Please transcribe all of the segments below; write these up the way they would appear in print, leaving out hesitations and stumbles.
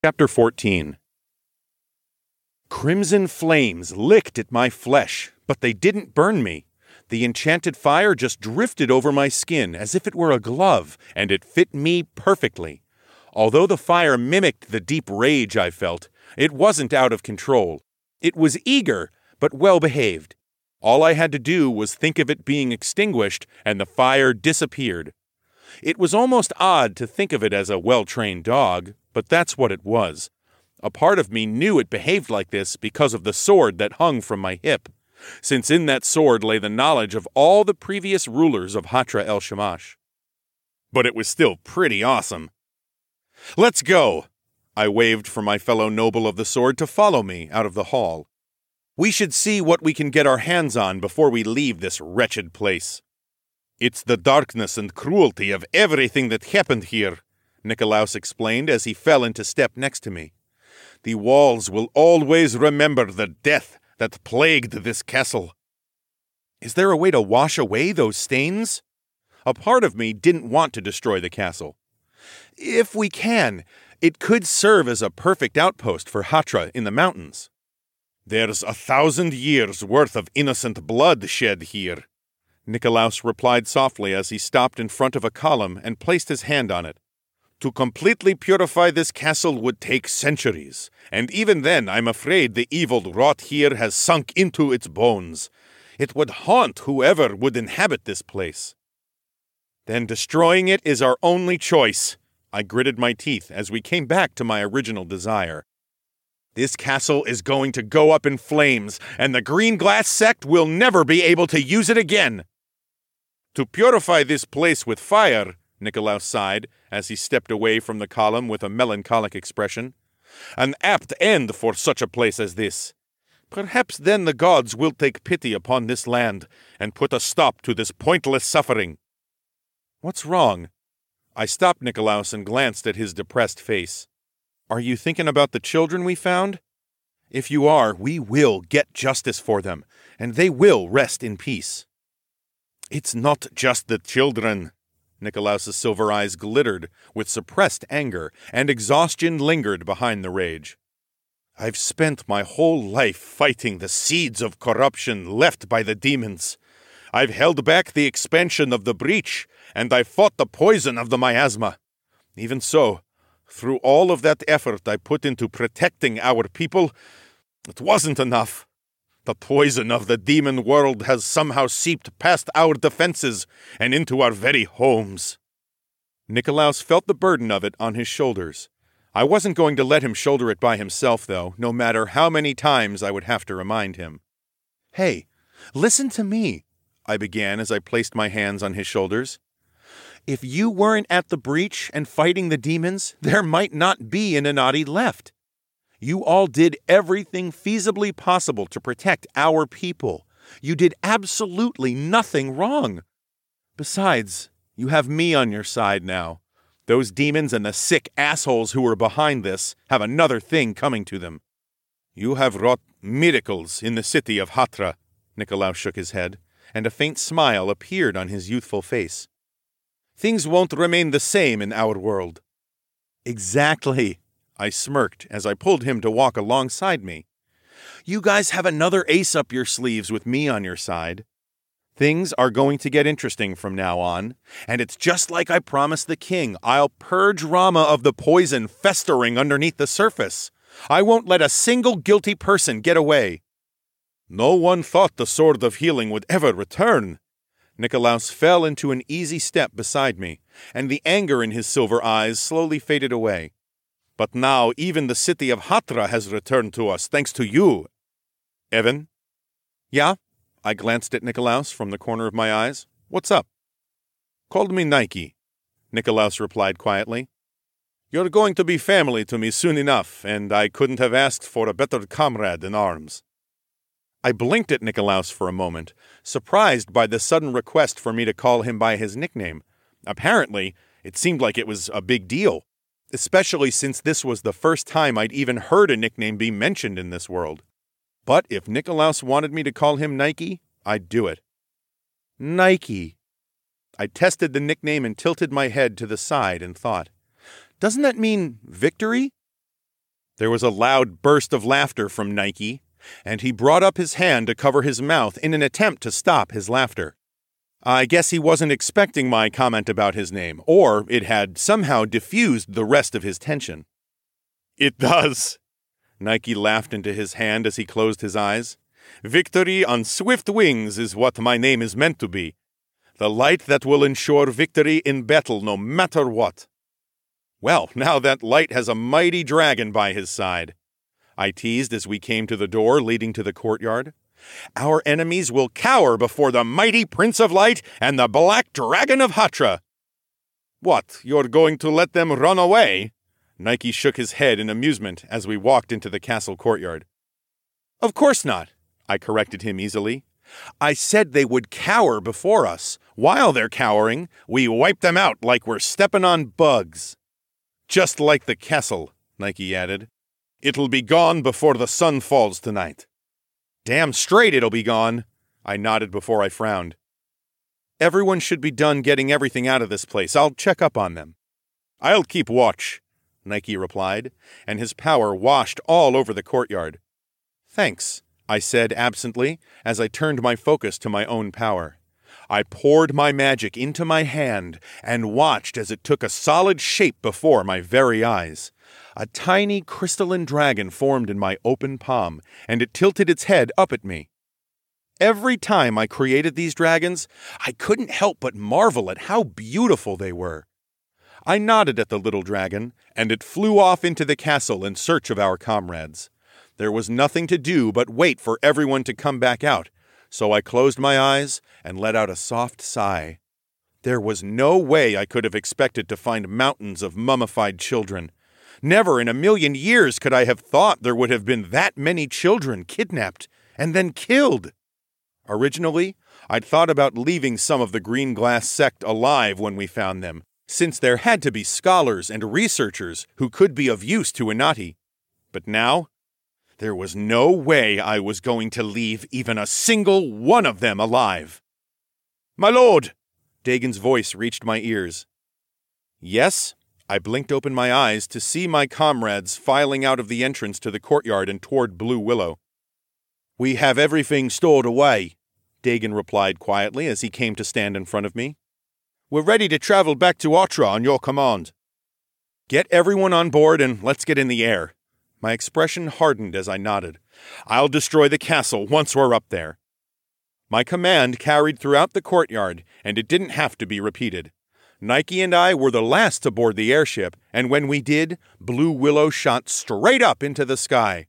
Chapter 14. Crimson flames licked at my flesh, but they didn't burn me. The enchanted fire just drifted over my skin as if it were a glove, and it fit me perfectly. Although the fire mimicked the deep rage I felt, it wasn't out of control. It was eager, but well-behaved. All I had to do was think of it being extinguished, and the fire disappeared. It was almost odd to think of it as a well-trained dog, but that's what it was. A part of me knew it behaved like this because of the sword that hung from my hip, since in that sword lay the knowledge of all the previous rulers of Hatra el Shamash. But it was still pretty awesome. "Let's go!" I waved for my fellow noble of the sword to follow me out of the hall. "We should see what we can get our hands on before we leave this wretched place." "It's the darkness and cruelty of everything that happened here," Nikolaus explained as he fell into step next to me. "The walls will always remember the death that plagued this castle." "Is there a way to wash away those stains?" A part of me didn't want to destroy the castle. "If we can, it could serve as a perfect outpost for Hatra in the mountains." "There's 1,000 years' worth of innocent blood shed here," Nikolaus replied softly as he stopped in front of a column and placed his hand on it. "To completely purify this castle would take centuries, and even then I'm afraid the evil wrought here has sunk into its bones. It would haunt whoever would inhabit this place." "Then destroying it is our only choice," I gritted my teeth as we came back to my original desire. "This castle is going to go up in flames, and the Green Glass sect will never be able to use it again." "To purify this place with fire," Nikolaus sighed as he stepped away from the column with a melancholic expression. "An apt end for such a place as this. Perhaps then the gods will take pity upon this land and put a stop to this pointless suffering." "What's wrong?" I stopped Nikolaus and glanced at his depressed face. "Are you thinking about the children we found? If you are, we will get justice for them, and they will rest in peace." "It's not just the children." Nikolaus's silver eyes glittered with suppressed anger, and exhaustion lingered behind the rage. "I've spent my whole life fighting the seeds of corruption left by the demons. I've held back the expansion of the breach, and I've fought the poison of the miasma. Even so, through all of that effort I put into protecting our people, it wasn't enough. The poison of the demon world has somehow seeped past our defenses and into our very homes." Nikolaus felt the burden of it on his shoulders. I wasn't going to let him shoulder it by himself, though, no matter how many times I would have to remind him. "Hey, listen to me," I began as I placed my hands on his shoulders. "If you weren't at the breach and fighting the demons, there might not be an Enadi left. You all did everything feasibly possible to protect our people. You did absolutely nothing wrong. Besides, you have me on your side now. Those demons and the sick assholes who were behind this have another thing coming to them." "You have wrought miracles in the city of Hatra," Nikolaus shook his head, and a faint smile appeared on his youthful face. "Things won't remain the same in our world." "Exactly," I smirked as I pulled him to walk alongside me. "You guys have another ace up your sleeves with me on your side. Things are going to get interesting from now on, and it's just like I promised the king. I'll purge Rama of the poison festering underneath the surface. I won't let a single guilty person get away." "No one thought the Sword of Healing would ever return." Nikolaus fell into an easy step beside me, and the anger in his silver eyes slowly faded away. "But now even the city of Hatra has returned to us, thanks to you." "Evan?" "Yeah?" I glanced at Nikolaus from the corner of my eyes. "What's up?" "Called me Nike," Nikolaus replied quietly. "You're going to be family to me soon enough, and I couldn't have asked for a better comrade in arms." I blinked at Nikolaus for a moment, surprised by the sudden request for me to call him by his nickname. Apparently, it seemed like it was a big deal, especially since this was the first time I'd even heard a nickname be mentioned in this world. But if Nikolaus wanted me to call him Nike, I'd do it. Nike. I tested the nickname and tilted my head to the side and thought, doesn't that mean victory? There was a loud burst of laughter from Nike, and he brought up his hand to cover his mouth in an attempt to stop his laughter. I guess he wasn't expecting my comment about his name, or it had somehow diffused the rest of his tension. "It does." Nike laughed into his hand as he closed his eyes. "Victory on swift wings is what my name is meant to be. The light that will ensure victory in battle no matter what." Well, now that light has a mighty dragon by his side, I teased as we came to the door leading to the courtyard. "Our enemies will cower before the mighty Prince of Light and the Black Dragon of Hatra." "What, you're going to let them run away?" Nike shook his head in amusement as we walked into the castle courtyard. "Of course not," I corrected him easily. "I said they would cower before us. While they're cowering, we wipe them out like we're stepping on bugs." "Just like the castle," Nike added. "It'll be gone before the sun falls tonight." "Damn straight it'll be gone," I nodded before I frowned. "Everyone should be done getting everything out of this place. I'll check up on them." "I'll keep watch," Nike replied, and his power washed all over the courtyard. "Thanks," I said absently as I turned my focus to my own power. I poured my magic into my hand and watched as it took a solid shape before my very eyes. A tiny crystalline dragon formed in my open palm, and it tilted its head up at me. Every time I created these dragons, I couldn't help but marvel at how beautiful they were. I nodded at the little dragon, and it flew off into the castle in search of our comrades. There was nothing to do but wait for everyone to come back out, so I closed my eyes and let out a soft sigh. There was no way I could have expected to find mountains of mummified children. Never in a million years could I have thought there would have been that many children kidnapped and then killed. Originally, I'd thought about leaving some of the Green Glass sect alive when we found them, since there had to be scholars and researchers who could be of use to Inati. But now, there was no way I was going to leave even a single one of them alive. "My lord!" Dagon's voice reached my ears. "Yes?" I blinked open my eyes to see my comrades filing out of the entrance to the courtyard and toward Blue Willow. "We have everything stored away," Dagon replied quietly as he came to stand in front of me. "We're ready to travel back to Hatra on your command." "Get everyone on board and let's get in the air." My expression hardened as I nodded. "I'll destroy the castle once we're up there." My command carried throughout the courtyard, and it didn't have to be repeated. Nike and I were the last to board the airship, and when we did, Blue Willow shot straight up into the sky.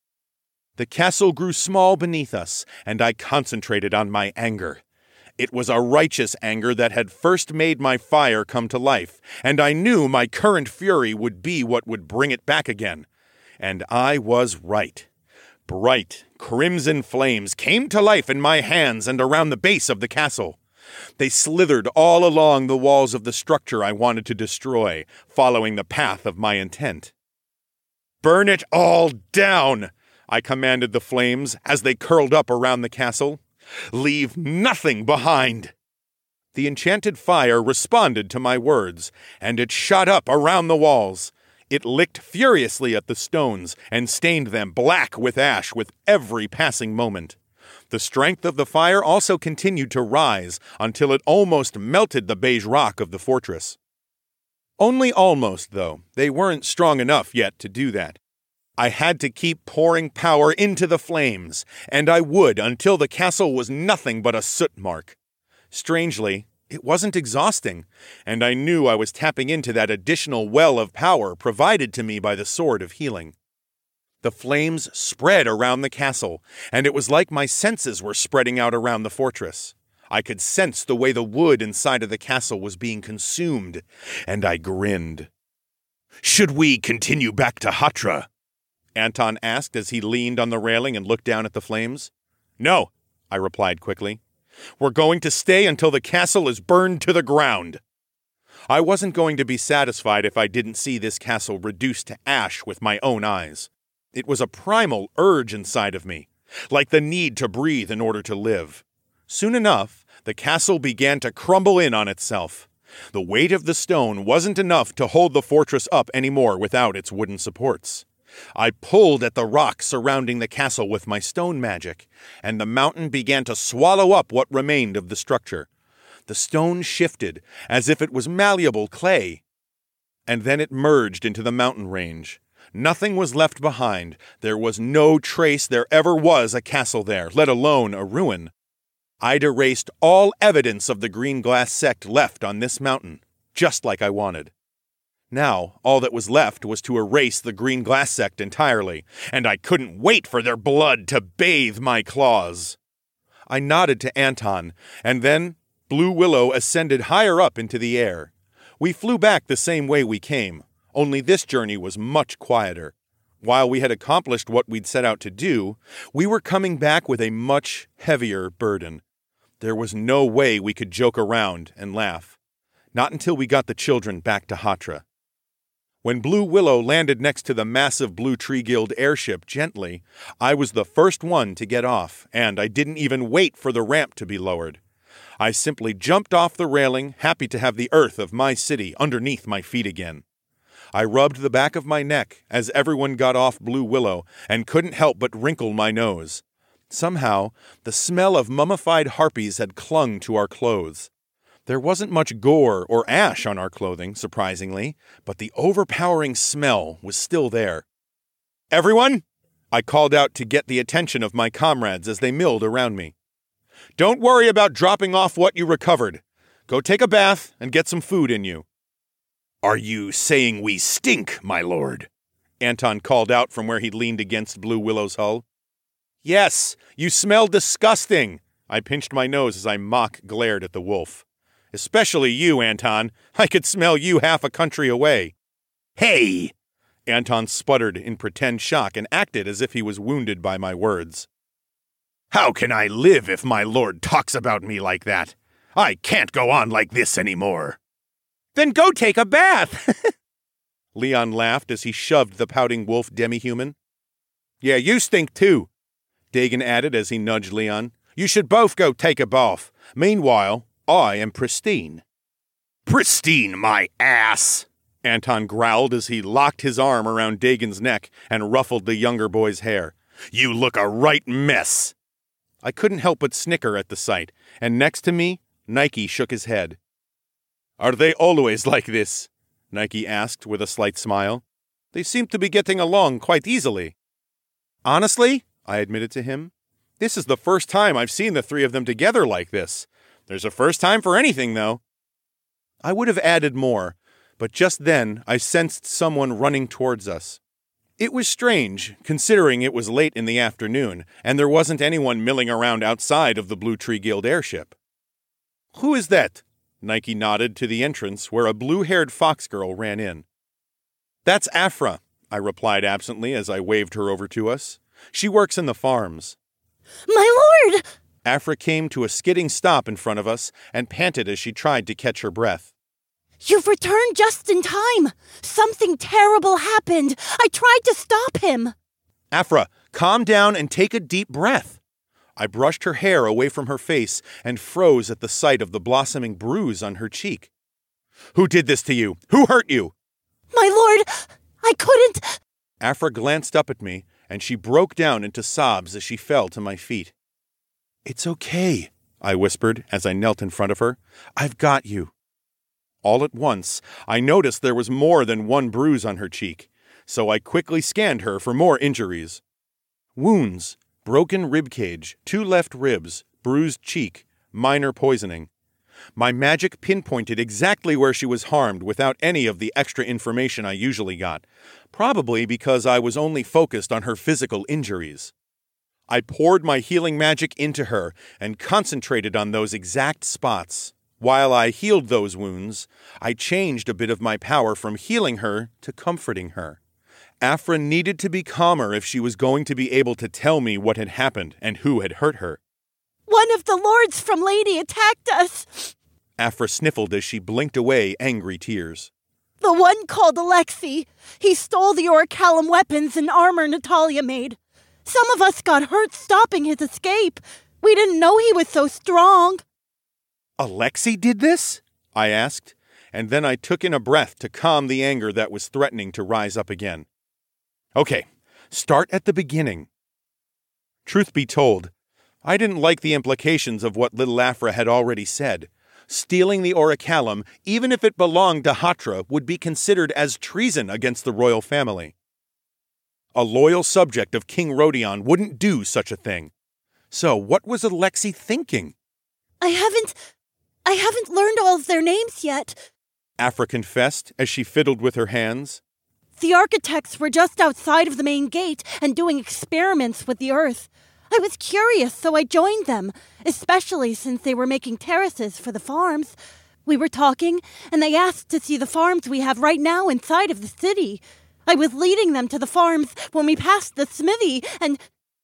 The castle grew small beneath us, and I concentrated on my anger. It was a righteous anger that had first made my fire come to life, and I knew my current fury would be what would bring it back again. And I was right. Bright, crimson flames came to life in my hands and around the base of the castle. They slithered all along the walls of the structure I wanted to destroy, following the path of my intent. "Burn it all down!" I commanded the flames as they curled up around the castle. "Leave nothing behind!" The enchanted fire responded to my words, and it shot up around the walls. It licked furiously at the stones and stained them black with ash with every passing moment. The strength of the fire also continued to rise until it almost melted the beige rock of the fortress. Only almost, though. They weren't strong enough yet to do that. I had to keep pouring power into the flames, and I would until the castle was nothing but a soot mark. Strangely, it wasn't exhausting, and I knew I was tapping into that additional well of power provided to me by the Sword of Healing. The flames spread around the castle, and it was like my senses were spreading out around the fortress. I could sense the way the wood inside of the castle was being consumed, and I grinned. "Should we continue back to Hatra?" Anton asked as he leaned on the railing and looked down at the flames. "No," I replied quickly. "We're going to stay until the castle is burned to the ground." I wasn't going to be satisfied if I didn't see this castle reduced to ash with my own eyes. It was a primal urge inside of me, like the need to breathe in order to live. Soon enough, the castle began to crumble in on itself. The weight of the stone wasn't enough to hold the fortress up anymore without its wooden supports. I pulled at the rock surrounding the castle with my stone magic, and the mountain began to swallow up what remained of the structure. The stone shifted as if it was malleable clay, and then it merged into the mountain range. Nothing was left behind. There was no trace there ever was a castle there, let alone a ruin. I'd erased all evidence of the Green Glass sect left on this mountain, just like I wanted. Now, all that was left was to erase the Green Glass sect entirely, and I couldn't wait for their blood to bathe my claws. I nodded to Anton, and then Blue Willow ascended higher up into the air. We flew back the same way we came, only this journey was much quieter. While we had accomplished what we'd set out to do, we were coming back with a much heavier burden. There was no way we could joke around and laugh. Not until we got the children back to Hatra. When Blue Willow landed next to the massive Blue Tree Guild airship gently, I was the first one to get off, and I didn't even wait for the ramp to be lowered. I simply jumped off the railing, happy to have the earth of my city underneath my feet again. I rubbed the back of my neck as everyone got off Blue Willow and couldn't help but wrinkle my nose. Somehow, the smell of mummified harpies had clung to our clothes. There wasn't much gore or ash on our clothing, surprisingly, but the overpowering smell was still there. "Everyone!" I called out to get the attention of my comrades as they milled around me. "Don't worry about dropping off what you recovered. Go take a bath and get some food in you." "Are you saying we stink, my lord?" Anton called out from where he'd leaned against Blue Willow's hull. "Yes, you smell disgusting," I pinched my nose as I mock glared at the wolf. "Especially you, Anton. I could smell you half a country away." "Hey!" Anton sputtered in pretend shock and acted as if he was wounded by my words. "How can I live if my lord talks about me like that? I can't go on like this anymore." "Then go take a bath!" Leon laughed as he shoved the pouting wolf demi-human. "Yeah, you stink too," Dagon added as he nudged Leon. "You should both go take a bath. Meanwhile, I am pristine." "Pristine, my ass!" Anton growled as he locked his arm around Dagon's neck and ruffled the younger boy's hair. "You look a right mess." I couldn't help but snicker at the sight, and next to me, Nike shook his head. "Are they always like this?" Nike asked with a slight smile. "They seem to be getting along quite easily." "Honestly," I admitted to him, "this is the first time I've seen the three of them together like this. There's a first time for anything, though." I would have added more, but just then I sensed someone running towards us. It was strange, considering it was late in the afternoon, and there wasn't anyone milling around outside of the Blue Tree Guild airship. "Who is that?" Nike nodded to the entrance where a blue-haired fox girl ran in. "That's Afra," I replied absently as I waved her over to us. "She works in the farms." "My lord!" Afra came to a skidding stop in front of us and panted as she tried to catch her breath. "You've returned just in time! Something terrible happened! I tried to stop him!" "Afra, calm down and take a deep breath." I brushed her hair away from her face and froze at the sight of the blossoming bruise on her cheek. "Who did this to you? Who hurt you?" "My lord, I couldn't—" Afra glanced up at me, and she broke down into sobs as she fell to my feet. "It's okay," I whispered as I knelt in front of her. "I've got you." All at once, I noticed there was more than one bruise on her cheek, so I quickly scanned her for more injuries. Wounds, broken ribcage, 2 left ribs, bruised cheek, minor poisoning. My magic pinpointed exactly where she was harmed without any of the extra information I usually got, probably because I was only focused on her physical injuries. I poured my healing magic into her and concentrated on those exact spots. While I healed those wounds, I changed a bit of my power from healing her to comforting her. Afra needed to be calmer if she was going to be able to tell me what had happened and who had hurt her. "One of the lords from Lady attacked us!" Afra sniffled as she blinked away angry tears. "The one called Alexei. He stole the Orichalcum weapons and armor Natalia made. Some of us got hurt stopping his escape. We didn't know he was so strong." "Alexei did this?" I asked, and then I took in a breath to calm the anger that was threatening to rise up again. Okay, start at the beginning. Truth be told, I didn't like the implications of what little Aphra had already said. Stealing the Orichalcum, even if it belonged to Hatra, would be considered as treason against the royal family. A loyal subject of King Rodion wouldn't do such a thing. So what was Alexei thinking? I haven't learned all of their names yet, Aphra confessed as she fiddled with her hands. The architects were just outside of the main gate and doing experiments with the earth. I was curious, so I joined them, especially since they were making terraces for the farms. We were talking, and they asked to see the farms we have right now inside of the city. I was leading them to the farms when we passed the smithy, and...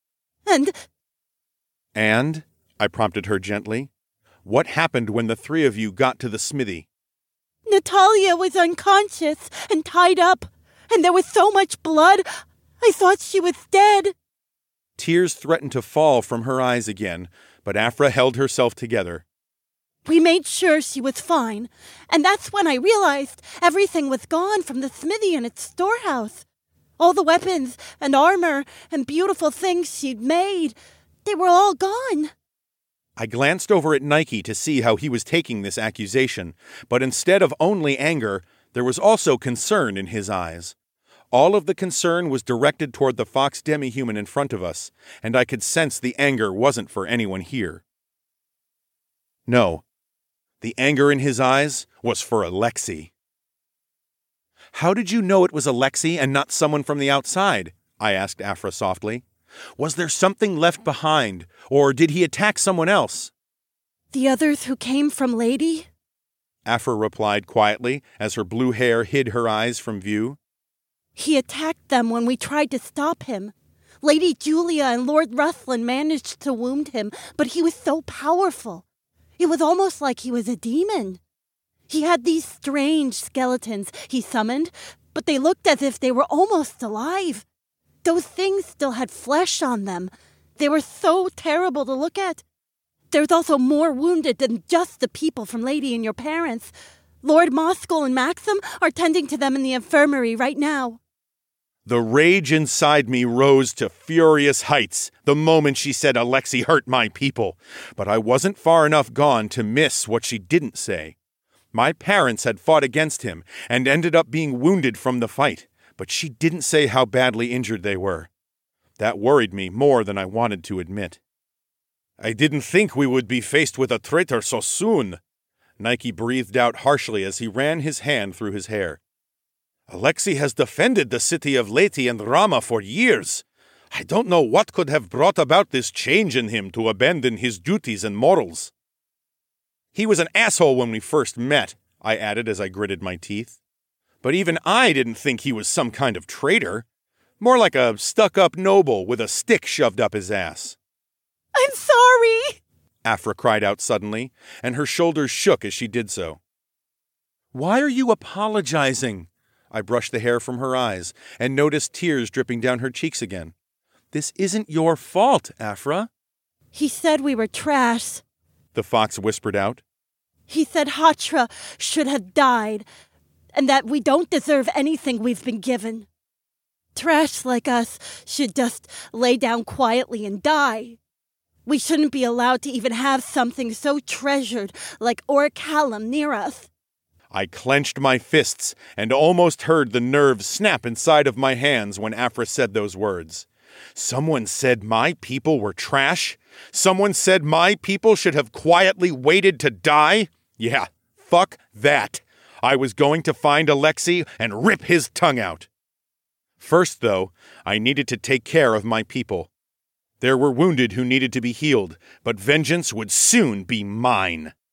And? I prompted her gently. What happened when the three of you got to the smithy? Natalia was unconscious and tied up, and there was so much blood, I thought she was dead. Tears threatened to fall from her eyes again, but Aphra held herself together. We made sure she was fine, and that's when I realized everything was gone from the smithy and its storehouse. All the weapons and armor and beautiful things she'd made, they were all gone. I glanced over at Nike to see how he was taking this accusation, but instead of only anger, there was also concern in his eyes. All of the concern was directed toward the fox demi-human in front of us, and I could sense the anger wasn't for anyone here. No, the anger in his eyes was for Alexei. How did you know it was Alexei and not someone from the outside? I asked Aphra softly. Was there something left behind, or did he attack someone else? The others who came from Lady? Aphra replied quietly as her blue hair hid her eyes from view. He attacked them when we tried to stop him. Lady Julia and Lord Ruslan managed to wound him, but he was so powerful. It was almost like he was a demon. He had these strange skeletons he summoned, but they looked as if they were almost alive. Those things still had flesh on them. They were so terrible to look at. There's also more wounded than just the people from Lady and your parents. Lord Moskal and Maxim are tending to them in the infirmary right now. The rage inside me rose to furious heights the moment she said Alexei hurt my people, but I wasn't far enough gone to miss what she didn't say. My parents had fought against him and ended up being wounded from the fight, but she didn't say how badly injured they were. That worried me more than I wanted to admit. I didn't think we would be faced with a traitor so soon, Nike breathed out harshly as he ran his hand through his hair. Alexei has defended the city of Leti and Rama for years. I don't know what could have brought about this change in him to abandon his duties and morals. He was an asshole when we first met, I added as I gritted my teeth. But even I didn't think he was some kind of traitor. More like a stuck-up noble with a stick shoved up his ass. I'm sorry, Aphra cried out suddenly, and her shoulders shook as she did so. Why are you apologizing? I brushed the hair from her eyes and noticed tears dripping down her cheeks again. This isn't your fault, Aphra. He said we were trash, the fox whispered out. He said Hatra should have died, and that we don't deserve anything we've been given. Trash like us should just lay down quietly and die. We shouldn't be allowed to even have something so treasured like Orichalcum near us. I clenched my fists and almost heard the nerves snap inside of my hands when Aphra said those words. Someone said my people were trash? Someone said my people should have quietly waited to die? Yeah, fuck that. I was going to find Alexei and rip his tongue out. First, though, I needed to take care of my people. There were wounded who needed to be healed, but vengeance would soon be mine.